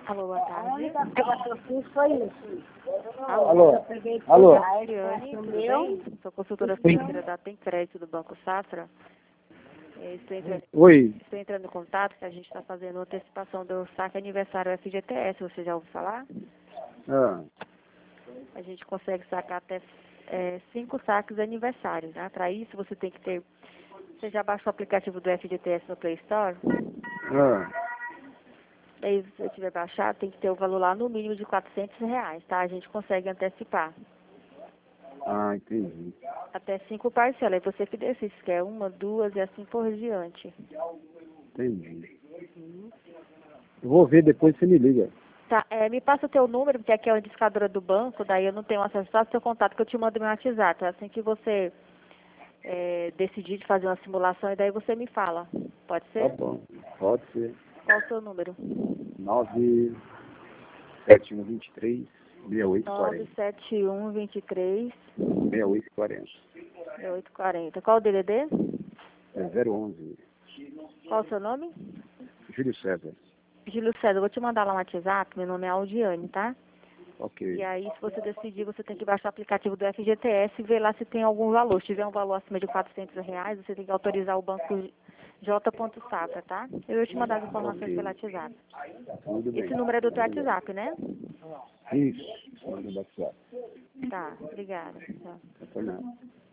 Alô, boa tarde. A única coisa que eu fiz foi isso. Alô. Eu peguei Alô. tudo, aí Adriane, o tudo meu, bem? Sou consultora financeira da Tem Crédito do Banco Safra. Oi. Estou entrando em contato que a gente está fazendo antecipação do saque aniversário FGTS. Você já ouviu falar? Ah, A gente consegue sacar até 5 saques aniversários, né? Para isso, você tem que ter... Você já baixou o aplicativo do FGTS no Play Store? Aí, se você tiver baixado, tem que ter o valor lá no mínimo de R$ 400, tá? A gente consegue antecipar. Entendi. Até 5 parcelas. Aí você que decide se quer uma, duas e assim por diante. Entendi. Eu vou ver, depois você me liga. Tá, me passa o teu número, porque aqui é uma discadora do banco, daí eu não tenho acesso ao seu contato, que eu te mando no WhatsApp. Assim que você decidir de fazer uma simulação, e daí você me fala. Pode Tá ser? bom. Pode ser. Qual o seu número? 97123 6840. 97123 6840. 6840. Qual o DDD? É 011. Qual o seu nome? Júlio César. Júlio César, eu vou te mandar lá um WhatsApp, meu nome é Aldiane, tá? Ok. E aí, se você decidir, você tem que baixar o aplicativo do FGTS e ver lá se tem algum valor. Se tiver um valor acima de R$ 400, você tem que autorizar o banco J.Safra, tá? Eu vou te mandar as informações Ok. pelo WhatsApp. Tudo bem. Esse número é do teu WhatsApp, né? Isso. Manda no WhatsApp. Tá, obrigada. Tchau. Não foi nada.